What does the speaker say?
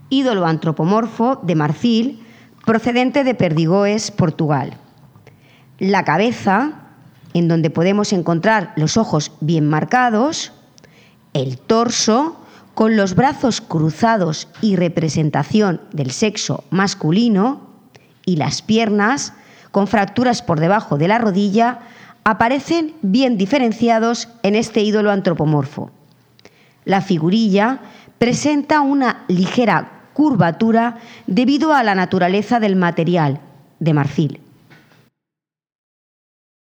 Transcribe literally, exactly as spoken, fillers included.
ídolo antropomorfo de marfil procedente de Perdigoes, Portugal. La cabeza, en donde podemos encontrar los ojos bien marcados, el torso, con los brazos cruzados y representación del sexo masculino, y las piernas, con fracturas por debajo de la rodilla, aparecen bien diferenciados en este ídolo antropomorfo. La figurilla presenta una ligera curvatura debido a la naturaleza del material, de marfil.